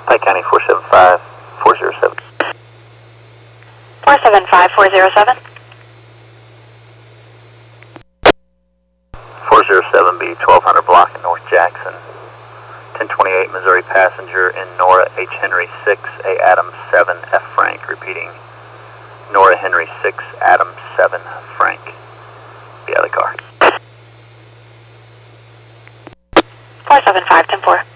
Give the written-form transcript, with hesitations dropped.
Pike County 475, 407. 475, 407. 407B, 1200 block in North Jackson. 1028 Missouri passenger in Nora H. Henry 6, A. Adams 7, F. Frank. Repeating, Nora Henry 6, Adams 7, Frank. Be out of the car. 475, 10-4.